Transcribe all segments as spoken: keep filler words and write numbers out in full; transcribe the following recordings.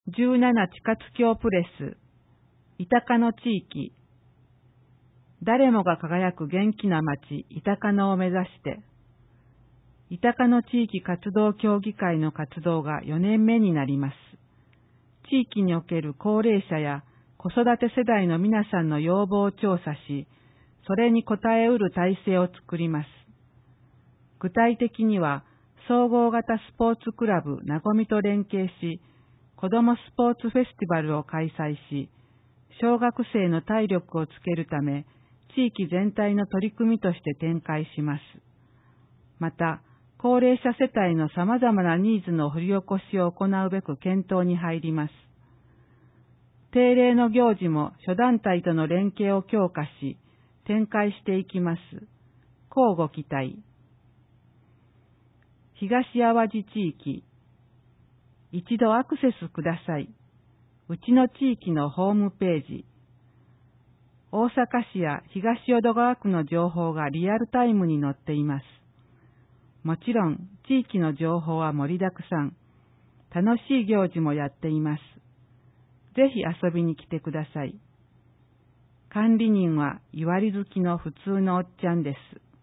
じゅうなな地活協プレス、イタカの地域、誰もが輝く元気な町、イタカノを目指して、イタカノ地域活動協議会の活動がよねんめになります。地域における高齢者や子育て世代の皆さんの要望を調査し、それに応えうる体制を作ります。具体的には、総合型スポーツクラブなごみと連携し、子どもスポーツフェスティバルを開催し、小学生の体力をつけるため、地域全体の取り組みとして展開します。また、高齢者世帯の様々なニーズの掘り起こしを行うべく検討に入ります。定例の行事も諸団体との連携を強化し、展開していきます。乞うご期待。東淡路地域。一度アクセスください。うちの地域のホームページ。大阪市や東淀川区の情報がリアルタイムに載っています。もちろん、地域の情報は盛りだくさん。楽しい行事もやっています。ぜひ遊びに来てください。管理人は祝り好きの普通のおっちゃんです。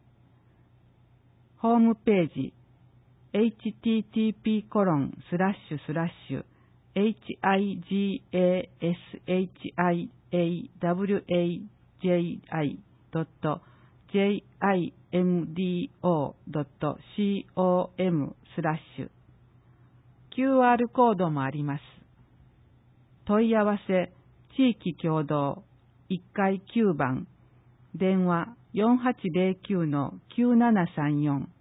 ホームページ エイチティーティーピーコロンスラッシュスラッシュエイチアイジーエーエスエイチアイエーダブリューエージェーアイドットジェーアイエムディーオードットコムスラッシュ キューアール コードもあります。問い合わせ地域共同いっかいきゅうばん電話 よんはちゼロきゅうのきゅうななさんよん